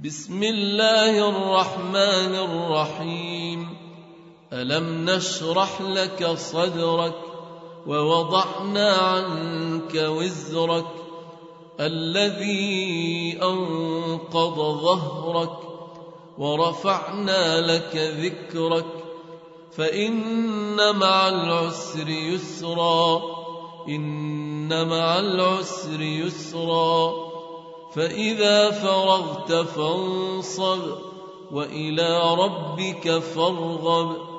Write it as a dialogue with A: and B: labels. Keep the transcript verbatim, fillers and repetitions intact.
A: بسم الله الرحمن الرحيم. ألم نشرح لك صدرك ووضعنا عنك وزرك الذي أنقض ظهرك ورفعنا لك ذكرك فإن مع العسر يسرا إن مع العسر يسرا فإذا فرغت فانصب وإلى ربك فارغب